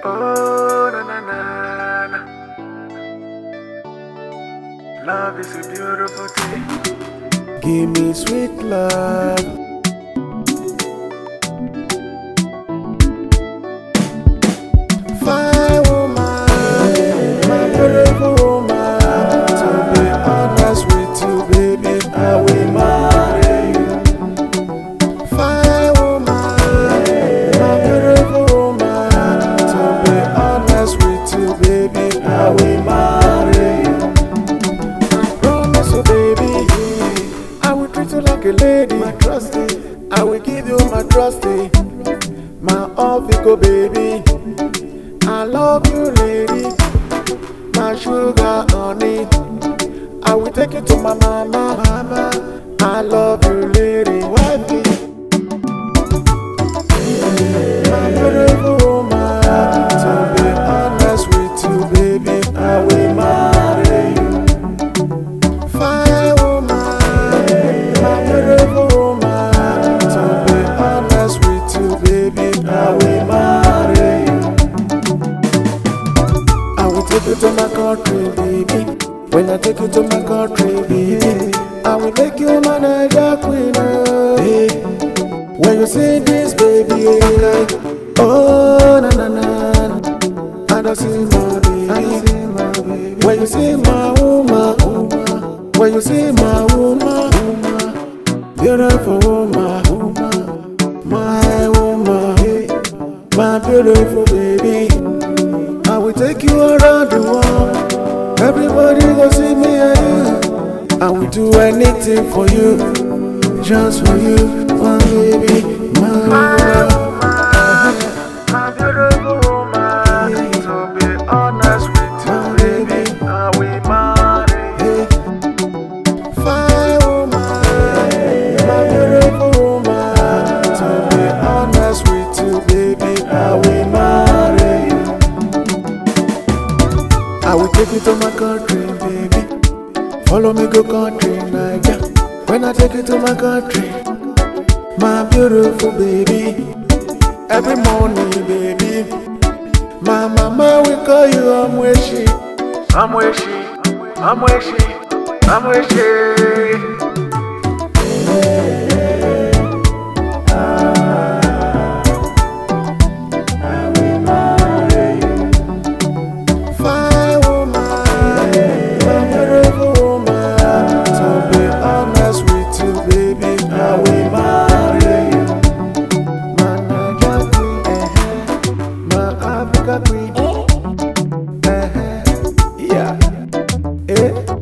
Oh, na na na na. Love is a beautiful thing. Give me sweet love. Fine woman, my beautiful woman. To be honest with you, baby, I will marry you. Fine woman, my beautiful woman. To be honest with you, baby, I will marry you. I promise you, baby, I will treat you like a lady, my trusty. I will give you my trusty, my all-fico baby. I love you, lady, my sugar honey. I will take you to my mama, mama. I love you, lady, wifey. My beautiful woman, to be honest with you, baby, I will marry you. Fine woman, my beautiful woman. To be honest with you, baby, I will marry you. I will take you to my country, baby. When I take you to my country, baby, I will make you my Niger queen. Hey. When you see this, baby, oh na na na, I don't see my baby. When you see my woman, when you see my woman, beautiful woman, my woman, my beautiful baby. I will take you around the world. Everybody go see me and you. I will do anything for you, just for you, my baby, my woman. My beautiful woman. To be honest with you, baby, I will marry you. Fine woman, my beautiful woman. To be honest with you, baby, I will marry you. I will take you to my country, baby. Follow me go country, Niger. When I take you to my country, my beautiful baby. Every morning, baby, my mama will call you Amweshi. Amweshi, Amweshi, Amweshi. Fine woman, my beautiful woman. To be honest with you, baby, I will marry you. My Niger queen, my Africa queen, yeah.